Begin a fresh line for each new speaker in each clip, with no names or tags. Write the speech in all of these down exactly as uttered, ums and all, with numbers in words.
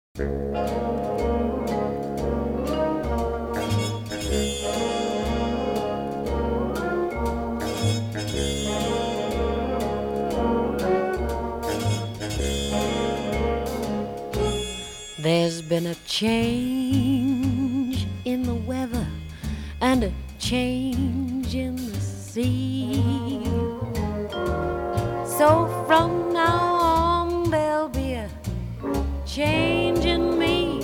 There's been a change in the weather and a change in the sea. So from now on there'll be a change in me.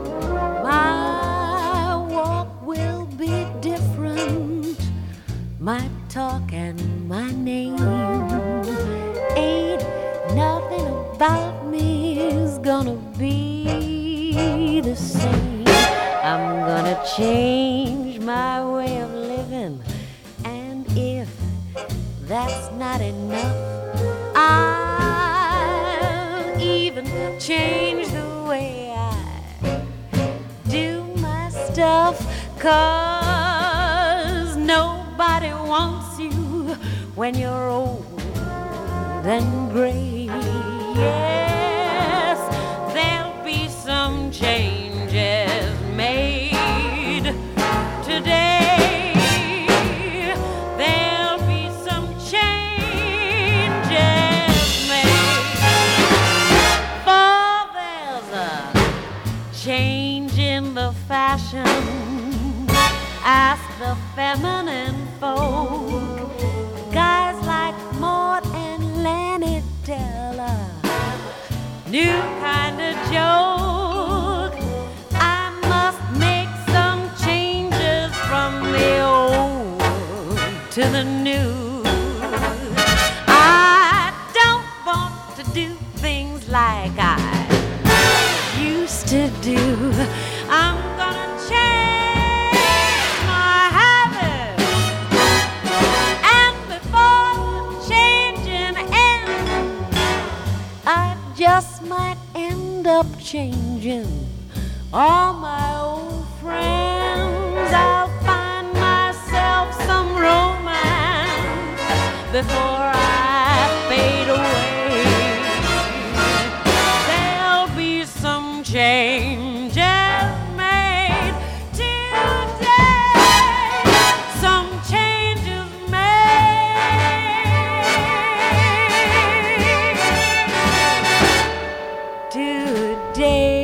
My walk will be different. My talk and my name. Ain't nothing about me is gonna be the same. I'm gonna change my way of living, and if that's not enough, I'll even change the way I do my stuff, 'cause nobody wants you when you're old and gray. Yes, there'll be some changes made today. There'll be some changes made. For there's a change in the fashion. Ask the feminine folk. Guys like Mort and Lanny tell a new kind of joke. I must make some changes from the old to the new. I don't want to do things like I used to do. I'm gonna change my habits, and before the changing ends, I just might end up changing all my old friends. I'll find myself some romance before I fade away. There'll be some changes made today. Some changes made today.